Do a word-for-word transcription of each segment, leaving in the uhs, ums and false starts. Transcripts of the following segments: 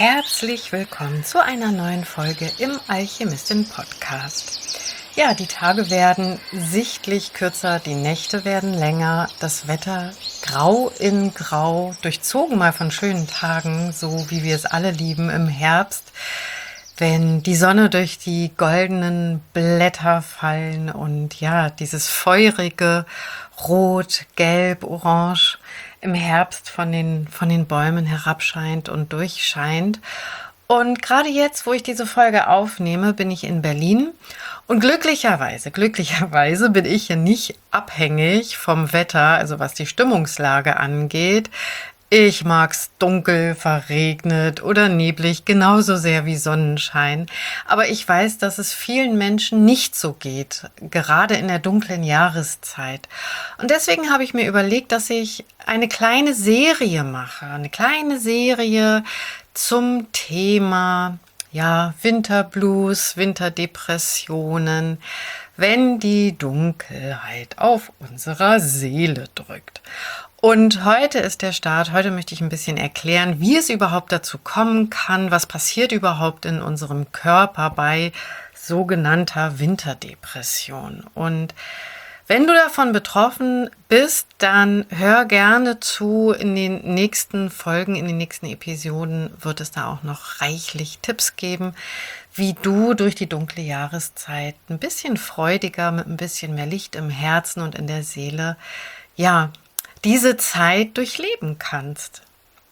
Herzlich willkommen zu einer neuen Folge im Alchemistin-Podcast. Ja, die Tage werden sichtlich kürzer, die Nächte werden länger, das Wetter grau in grau, durchzogen mal von schönen Tagen, so wie wir es alle lieben im Herbst, wenn die Sonne durch die goldenen Blätter fallen und ja, dieses feurige Rot, Gelb, Orange im Herbst von den, von den Bäumen herabscheint und durchscheint. Und gerade jetzt, wo ich diese Folge aufnehme, bin ich in Berlin. Und glücklicherweise, glücklicherweise bin ich hier nicht abhängig vom Wetter, also was die Stimmungslage angeht. Ich mag's dunkel, verregnet oder neblig, genauso sehr wie Sonnenschein. Aber ich weiß, dass es vielen Menschen nicht so geht, gerade in der dunklen Jahreszeit. Und deswegen habe ich mir überlegt, dass ich eine kleine Serie mache, eine kleine Serie zum Thema ja, Winterblues, Winterdepressionen, wenn die Dunkelheit auf unserer Seele drückt. Und heute ist der Start. Heute möchte ich ein bisschen erklären, wie es überhaupt dazu kommen kann, was passiert überhaupt in unserem Körper bei sogenannter Winterdepression. Und wenn du davon betroffen bist, dann hör gerne zu. In den nächsten Folgen, in den nächsten Episoden wird es da auch noch reichlich Tipps geben, wie du durch die dunkle Jahreszeit ein bisschen freudiger, mit ein bisschen mehr Licht im Herzen und in der Seele, ja, diese Zeit durchleben kannst.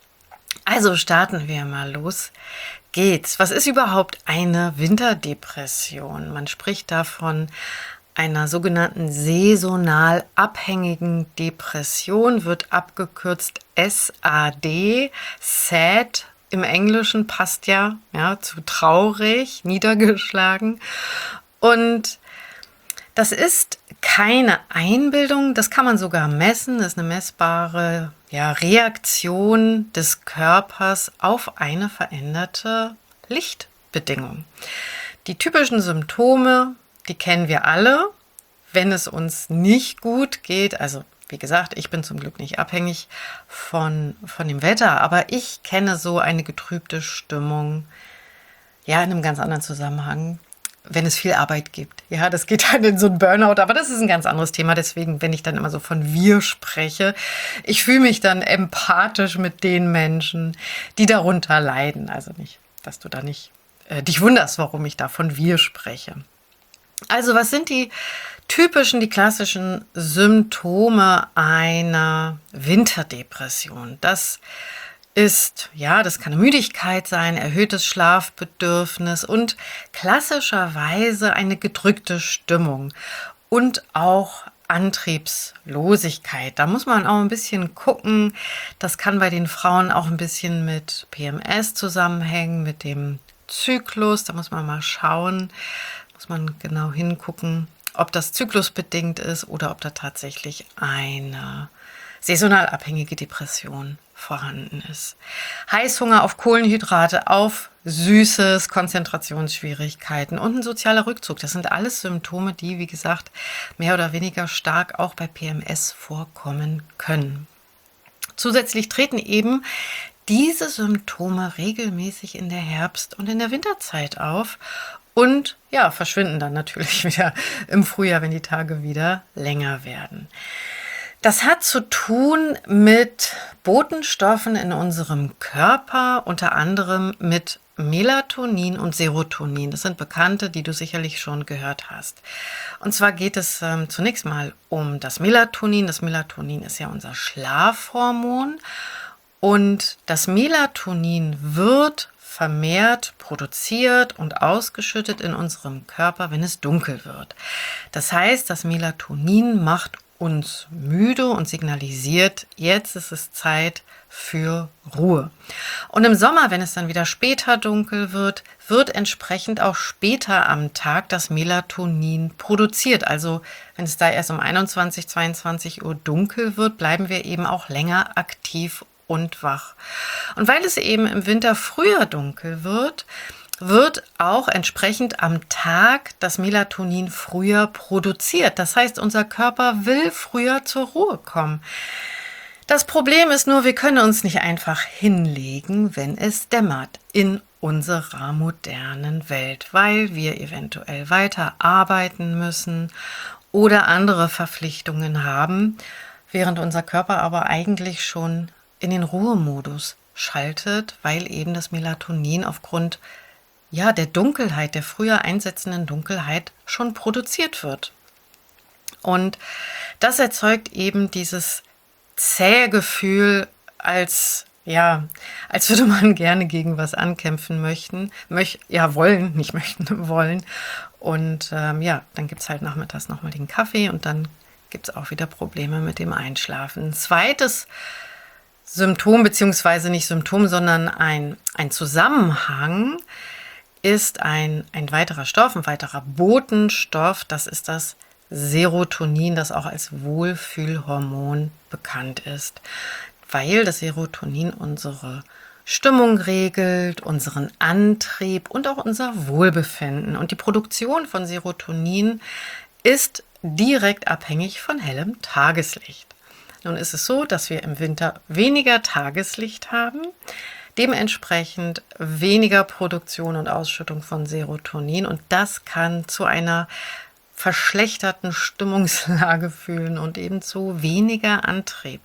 Also starten wir mal los. Geht's. Was ist überhaupt eine Winterdepression? Man spricht davon einer sogenannten saisonal abhängigen Depression, wird abgekürzt S A D, sad im Englischen, passt ja, ja, zu traurig, niedergeschlagen. Und das ist keine Einbildung, das kann man sogar messen, das ist eine messbare ja, Reaktion des Körpers auf eine veränderte Lichtbedingung. Die typischen Symptome, die kennen wir alle, wenn es uns nicht gut geht. Also wie gesagt, ich bin zum Glück nicht abhängig von, von dem Wetter, aber ich kenne so eine getrübte Stimmung, ja, in einem ganz anderen Zusammenhang, wenn es viel Arbeit gibt. Ja, das geht dann in so einen Burnout, aber das ist ein ganz anderes Thema. Deswegen, wenn ich dann immer so von wir spreche, ich fühle mich dann empathisch mit den Menschen, die darunter leiden. Also nicht, dass du da nicht äh, dich wunderst, warum ich da von wir spreche. Also was sind die typischen, die klassischen Symptome einer Winterdepression? Das ist, ja, das kann Müdigkeit sein, erhöhtes Schlafbedürfnis und klassischerweise eine gedrückte Stimmung und auch Antriebslosigkeit. Da muss man auch ein bisschen gucken. Das kann bei den Frauen auch ein bisschen mit P M S zusammenhängen, mit dem Zyklus. Da muss man mal schauen, muss man genau hingucken, ob das zyklusbedingt ist oder ob da tatsächlich eine saisonal abhängige Depression vorhanden ist. Heißhunger auf Kohlenhydrate, auf Süßes, Konzentrationsschwierigkeiten und ein sozialer Rückzug. Das sind alles Symptome, die, wie gesagt, mehr oder weniger stark auch bei P M S vorkommen können. Zusätzlich treten eben diese Symptome regelmäßig in der Herbst- und in der Winterzeit auf und ja, verschwinden dann natürlich wieder im Frühjahr, wenn die Tage wieder länger werden. Das hat zu tun mit Botenstoffen in unserem Körper, unter anderem mit Melatonin und Serotonin. Das sind Bekannte, die du sicherlich schon gehört hast. Und zwar geht es ähm, zunächst mal um das Melatonin. Das Melatonin ist ja unser Schlafhormon. Und das Melatonin wird vermehrt produziert und ausgeschüttet in unserem Körper, wenn es dunkel wird. Das heißt, das Melatonin macht uns müde und signalisiert, jetzt ist es Zeit für Ruhe. Und im Sommer, wenn es dann wieder später dunkel wird, wird entsprechend auch später am Tag das Melatonin produziert. Also wenn es da erst um einundzwanzig, zweiundzwanzig Uhr dunkel wird, bleiben wir eben auch länger aktiv und wach. Und weil es eben im Winter früher dunkel wird, wird auch entsprechend am Tag das Melatonin früher produziert. Das heißt, unser Körper will früher zur Ruhe kommen. Das Problem ist nur, wir können uns nicht einfach hinlegen, wenn es dämmert in unserer modernen Welt, weil wir eventuell weiter arbeiten müssen oder andere Verpflichtungen haben, während unser Körper aber eigentlich schon in den Ruhemodus schaltet, weil eben das Melatonin aufgrund ja, der Dunkelheit, der früher einsetzenden Dunkelheit schon produziert wird. Und das erzeugt eben dieses zähe Gefühl, als ja, als würde man gerne gegen was ankämpfen möchten, möch, ja wollen, nicht möchten, wollen. Und ähm, ja, dann gibt es halt nachmittags nochmal den Kaffee und dann gibt es auch wieder Probleme mit dem Einschlafen. Ein zweites Symptom, beziehungsweise nicht Symptom, sondern ein, ein Zusammenhang ist ein, ein weiterer Stoff, ein weiterer Botenstoff, das ist das Serotonin, das auch als Wohlfühlhormon bekannt ist, weil das Serotonin unsere Stimmung regelt, unseren Antrieb und auch unser Wohlbefinden. Und die Produktion von Serotonin ist direkt abhängig von hellem Tageslicht. Nun ist es so, dass wir im Winter weniger Tageslicht haben, dementsprechend weniger Produktion und Ausschüttung von Serotonin und das kann zu einer verschlechterten Stimmungslage führen und eben zu weniger Antrieb.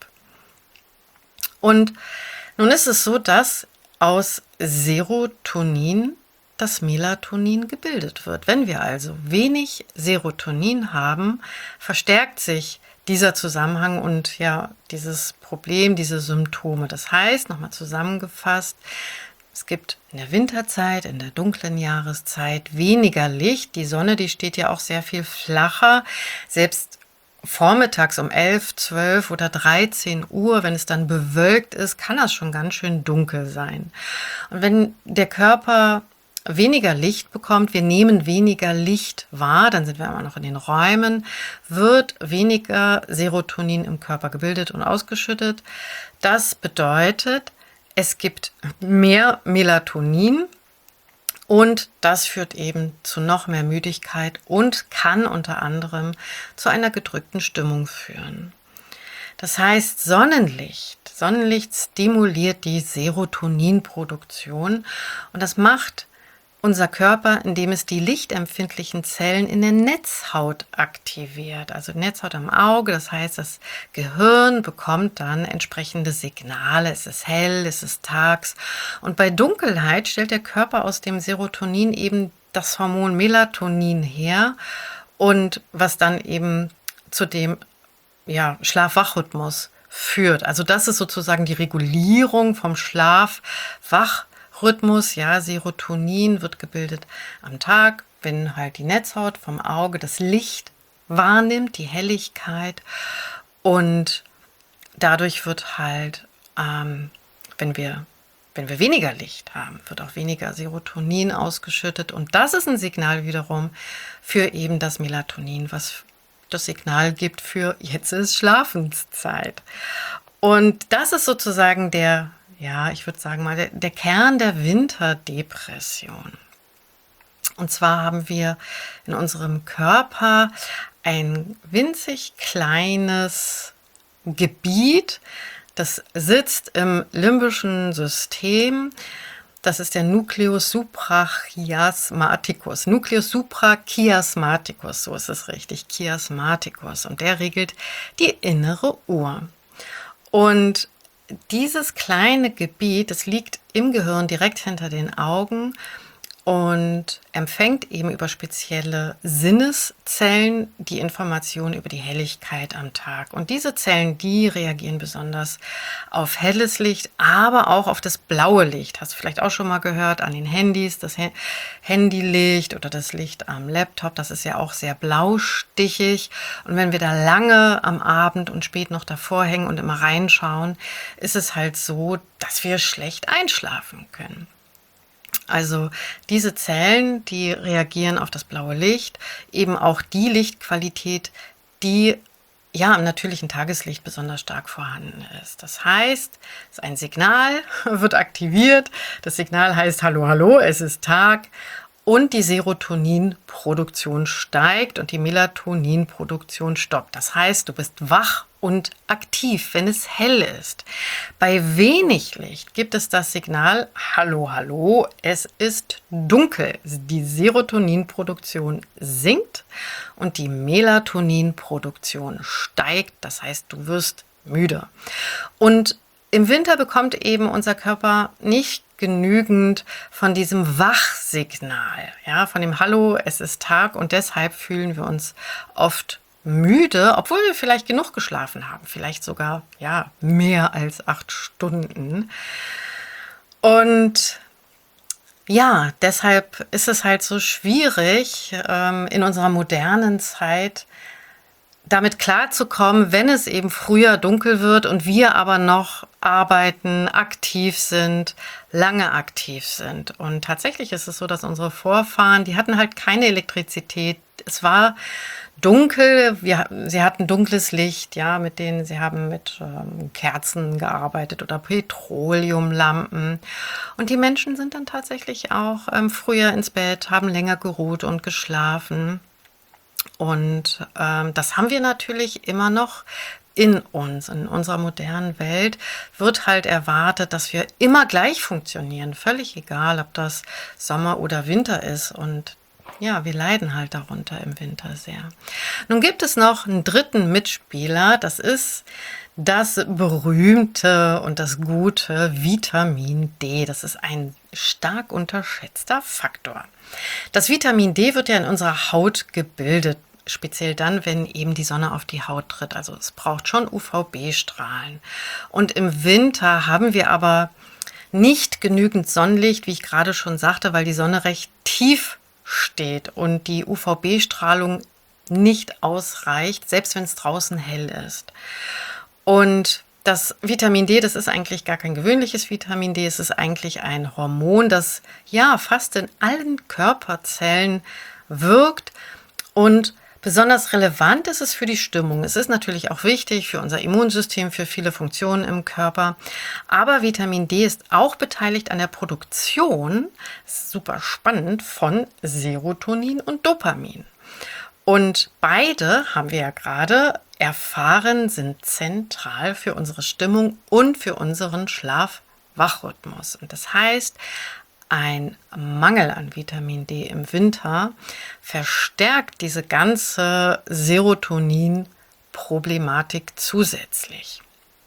Und nun ist es so, dass aus Serotonin das Melatonin gebildet wird. Wenn wir also wenig Serotonin haben, verstärkt sich dieser Zusammenhang und ja, dieses Problem, diese Symptome. Das heißt, nochmal zusammengefasst, es gibt in der Winterzeit, in der dunklen Jahreszeit weniger Licht. Die Sonne, die steht ja auch sehr viel flacher. Selbst vormittags um elf, zwölf oder dreizehn Uhr, wenn es dann bewölkt ist, kann das schon ganz schön dunkel sein. Und wenn der Körper weniger Licht bekommt, wir nehmen weniger Licht wahr, dann sind wir immer noch in den Räumen, wird weniger Serotonin im Körper gebildet und ausgeschüttet. Das bedeutet, es gibt mehr Melatonin und das führt eben zu noch mehr Müdigkeit und kann unter anderem zu einer gedrückten Stimmung führen. Das heißt, Sonnenlicht, Sonnenlicht stimuliert die Serotoninproduktion und das macht unser Körper, indem es die lichtempfindlichen Zellen in der Netzhaut aktiviert. Also Netzhaut am Auge, das heißt, das Gehirn bekommt dann entsprechende Signale. Es ist hell, es ist tags. Und bei Dunkelheit stellt der Körper aus dem Serotonin eben das Hormon Melatonin her. Und was dann eben zu dem ja, Schlaf-Wach-Rhythmus führt. Also das ist sozusagen die Regulierung vom Schlaf-Wach-Rhythmus. Rhythmus, ja, Serotonin wird gebildet am Tag, wenn halt die Netzhaut vom Auge das Licht wahrnimmt, die Helligkeit und dadurch wird halt, ähm, wenn wir, wenn wir weniger Licht haben, wird auch weniger Serotonin ausgeschüttet und das ist ein Signal wiederum für eben das Melatonin, was das Signal gibt für jetzt ist Schlafenszeit. Und das ist sozusagen der Ja, ich würde sagen mal, der, der Kern der Winterdepression. Und zwar haben wir in unserem Körper ein winzig kleines Gebiet, das sitzt im limbischen System. Das ist der Nucleus suprachiasmaticus. Nucleus suprachiasmaticus, so ist es richtig, chiasmaticus. Und der regelt die innere Uhr. Und dieses kleine Gebiet, das liegt im Gehirn direkt hinter den Augen und empfängt eben über spezielle Sinneszellen die Information über die Helligkeit am Tag. Und diese Zellen, die reagieren besonders auf helles Licht, aber auch auf das blaue Licht. Hast du vielleicht auch schon mal gehört an den Handys, das Handylicht oder das Licht am Laptop, das ist ja auch sehr blaustichig. Und wenn wir da lange am Abend und spät noch davor hängen und immer reinschauen, ist es halt so, dass wir schlecht einschlafen können. Also diese Zellen, die reagieren auf das blaue Licht, eben auch die Lichtqualität, die ja im natürlichen Tageslicht besonders stark vorhanden ist. Das heißt, es ist ein Signal, wird aktiviert, das Signal heißt Hallo, hallo, es ist Tag und die Serotoninproduktion steigt und die Melatoninproduktion stoppt. Das heißt, du bist wach und aktiv, wenn es hell ist. Bei wenig Licht gibt es das Signal, hallo, hallo, es ist dunkel. Die Serotoninproduktion sinkt und die Melatoninproduktion steigt. Das heißt, du wirst müde. Und im Winter bekommt eben unser Körper nicht genügend von diesem Wachsignal, ja, von dem Hallo, es ist Tag, und deshalb fühlen wir uns oft müde, obwohl wir vielleicht genug geschlafen haben, vielleicht sogar ja mehr als acht Stunden. Und ja, deshalb ist es halt so schwierig, ähm, in unserer modernen Zeit damit klarzukommen, wenn es eben früher dunkel wird und wir aber noch arbeiten, aktiv sind, lange aktiv sind. Und tatsächlich ist es so, dass unsere Vorfahren, die hatten halt keine Elektrizität. Es war dunkel, wir, sie hatten dunkles Licht, ja, mit denen sie haben mit ähm, Kerzen gearbeitet oder Petroleumlampen. Und die Menschen sind dann tatsächlich auch ähm, früher ins Bett, haben länger geruht und geschlafen. Und ähm, das haben wir natürlich immer noch in uns. In unserer modernen Welt wird halt erwartet, dass wir immer gleich funktionieren. Völlig egal, ob das Sommer oder Winter ist. Und ja, wir leiden halt darunter im Winter sehr. Nun gibt es noch einen dritten Mitspieler. Das ist das berühmte und das gute Vitamin D. Das ist ein stark unterschätzter Faktor. Das Vitamin D wird ja in unserer Haut gebildet, speziell dann, wenn eben die Sonne auf die Haut tritt. Also es braucht schon U V B-Strahlen. Und im Winter haben wir aber nicht genügend Sonnenlicht, wie ich gerade schon sagte, weil die Sonne recht tief steht und die U V B-Strahlung nicht ausreicht, selbst wenn es draußen hell ist. Und das Vitamin D, das ist eigentlich gar kein gewöhnliches Vitamin D, es ist eigentlich ein Hormon, das ja fast in allen Körperzellen wirkt, und besonders relevant ist es für die Stimmung. Es ist natürlich auch wichtig für unser Immunsystem, für viele Funktionen im Körper, aber Vitamin D ist auch beteiligt an der Produktion, super spannend, von Serotonin und Dopamin. Und beide, haben wir ja gerade erfahren, sind zentral für unsere Stimmung und für unseren Schlaf-Wach-Rhythmus. Und das heißt, ein Mangel an Vitamin D im Winter verstärkt diese ganze Serotonin-Problematik zusätzlich.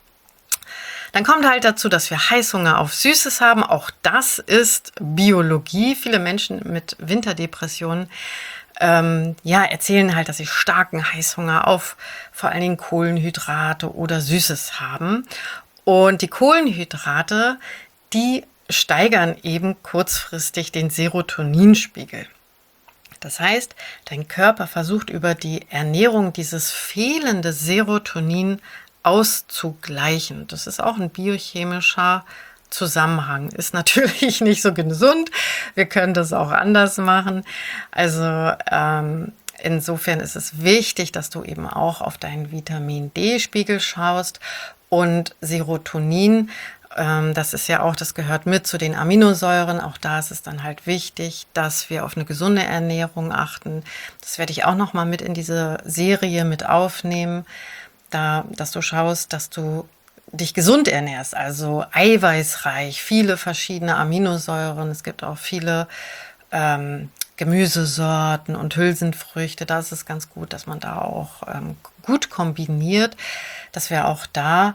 Dann kommt halt dazu, dass wir Heißhunger auf Süßes haben. Auch das ist Biologie. Viele Menschen mit Winterdepressionen Ähm, ja, erzählen halt, dass sie starken Heißhunger auf vor allen Dingen Kohlenhydrate oder Süßes haben. Und die Kohlenhydrate, die steigern eben kurzfristig den Serotoninspiegel. Das heißt, dein Körper versucht über die Ernährung dieses fehlende Serotonin auszugleichen. Das ist auch ein biochemischer Zusammenhang. Ist natürlich nicht so gesund. Wir können das auch anders machen. Also ähm, insofern ist es wichtig, dass du eben auch auf deinen Vitamin D-Spiegel schaust. Und Serotonin, ähm, das ist ja auch, das gehört mit zu den Aminosäuren. Auch da ist es dann halt wichtig, dass wir auf eine gesunde Ernährung achten. Das werde ich auch noch mal mit in diese Serie mit aufnehmen, da, dass du schaust, dass du dich gesund ernährst, also eiweißreich, viele verschiedene Aminosäuren. Es gibt auch viele ähm, Gemüsesorten und Hülsenfrüchte. Da ist es ganz gut, dass man da auch ähm, gut kombiniert, dass wir auch da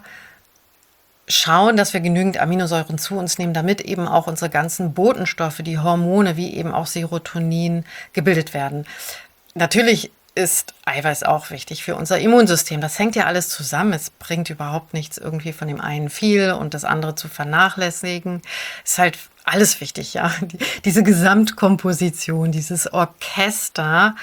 schauen, dass wir genügend Aminosäuren zu uns nehmen, damit eben auch unsere ganzen Botenstoffe, die Hormone, wie eben auch Serotonin, gebildet werden. Natürlich ist Eiweiß auch wichtig für unser Immunsystem. Das hängt ja alles zusammen. Es bringt überhaupt nichts, irgendwie von dem einen viel und das andere zu vernachlässigen. Ist halt alles wichtig, ja. Die, diese Gesamtkomposition, dieses Orchester.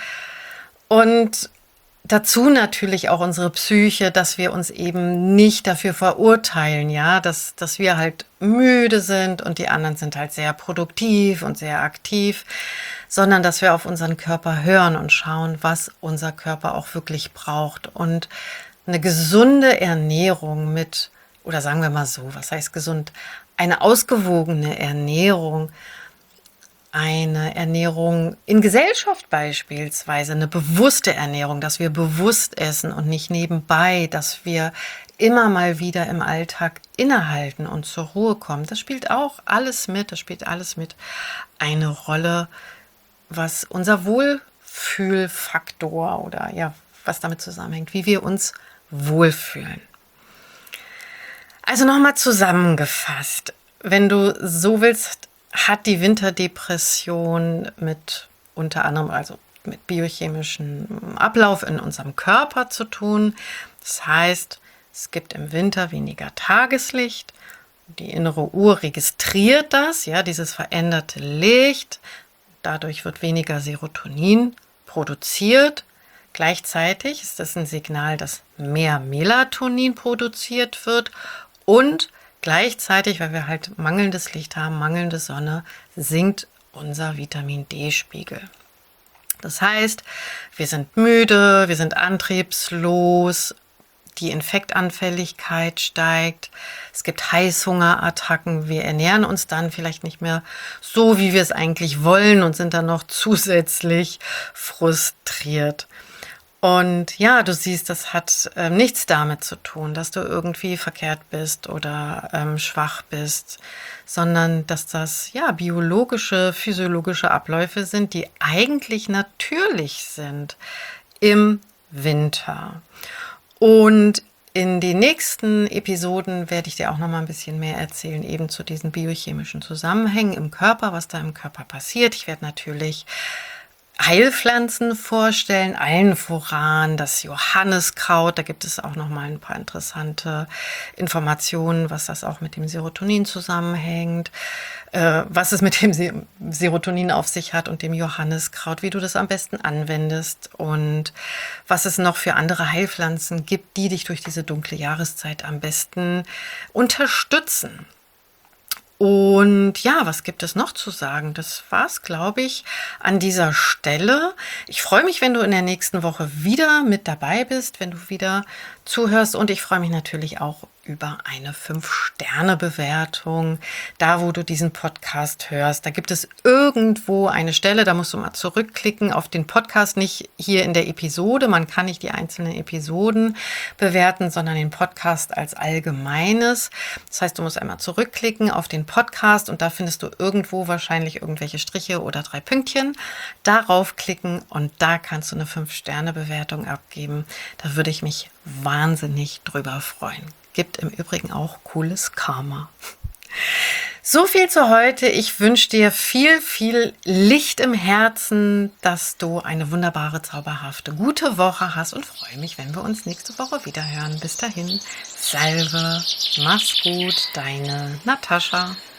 Und dazu natürlich auch unsere Psyche, dass wir uns eben nicht dafür verurteilen, ja, dass, dass wir halt müde sind und die anderen sind halt sehr produktiv und sehr aktiv, sondern dass wir auf unseren Körper hören und schauen, was unser Körper auch wirklich braucht. Und eine gesunde Ernährung mit, oder sagen wir mal so, was heißt gesund? Eine ausgewogene Ernährung eine Ernährung in Gesellschaft beispielsweise, eine bewusste Ernährung, dass wir bewusst essen und nicht nebenbei, dass wir immer mal wieder im Alltag innehalten und zur Ruhe kommen. Das spielt auch alles mit, das spielt alles mit eine Rolle, was unser Wohlfühlfaktor oder ja, was damit zusammenhängt, wie wir uns wohlfühlen. Also nochmal zusammengefasst, wenn du so willst, hat die Winterdepression mit unter anderem also mit biochemischem Ablauf in unserem Körper zu tun. Das heißt, es gibt im Winter weniger Tageslicht. Die innere Uhr registriert das, ja, dieses veränderte Licht. Dadurch wird weniger Serotonin produziert. Gleichzeitig ist das ein Signal, dass mehr Melatonin produziert wird und gleichzeitig, weil wir halt mangelndes Licht haben, mangelnde Sonne, sinkt unser Vitamin D-Spiegel. Das heißt, wir sind müde, wir sind antriebslos, die Infektanfälligkeit steigt, es gibt Heißhungerattacken, wir ernähren uns dann vielleicht nicht mehr so, wie wir es eigentlich wollen und sind dann noch zusätzlich frustriert. Und ja, du siehst, das hat ähm, nichts damit zu tun, dass du irgendwie verkehrt bist oder ähm, schwach bist, sondern dass das ja biologische, physiologische Abläufe sind, die eigentlich natürlich sind im Winter. Und in den nächsten Episoden werde ich dir auch noch mal ein bisschen mehr erzählen, eben zu diesen biochemischen Zusammenhängen im Körper, was da im Körper passiert. Ich werde natürlich Heilpflanzen vorstellen, allen voran das Johanniskraut. Da gibt es auch noch mal ein paar interessante Informationen, was das auch mit dem Serotonin zusammenhängt, äh, was es mit dem Serotonin auf sich hat und dem Johanniskraut, wie du das am besten anwendest und was es noch für andere Heilpflanzen gibt, die dich durch diese dunkle Jahreszeit am besten unterstützen. Und ja, was gibt es noch zu sagen? Das war's, glaube ich, an dieser Stelle. Ich freue mich, wenn du in der nächsten Woche wieder mit dabei bist, wenn du wieder zuhörst. Und ich freue mich natürlich auch über eine fünf Sterne Bewertung, da wo du diesen Podcast hörst. Da gibt es irgendwo eine Stelle, da musst du mal zurückklicken auf den Podcast, nicht hier in der Episode. Man kann nicht die einzelnen Episoden bewerten, sondern den Podcast als Allgemeines. Das heißt, du musst einmal zurückklicken auf den Podcast und da findest du irgendwo wahrscheinlich irgendwelche Striche oder drei Pünktchen. Darauf klicken und da kannst du eine fünf Sterne Bewertung abgeben. Da würde ich mich wahnsinnig drüber freuen. Gibt im Übrigen auch cooles Karma. So viel zu heute. Ich wünsche dir viel, viel Licht im Herzen, dass du eine wunderbare, zauberhafte, gute Woche hast und freue mich, wenn wir uns nächste Woche wieder hören. Bis dahin, Salve, mach's gut, deine Natascha.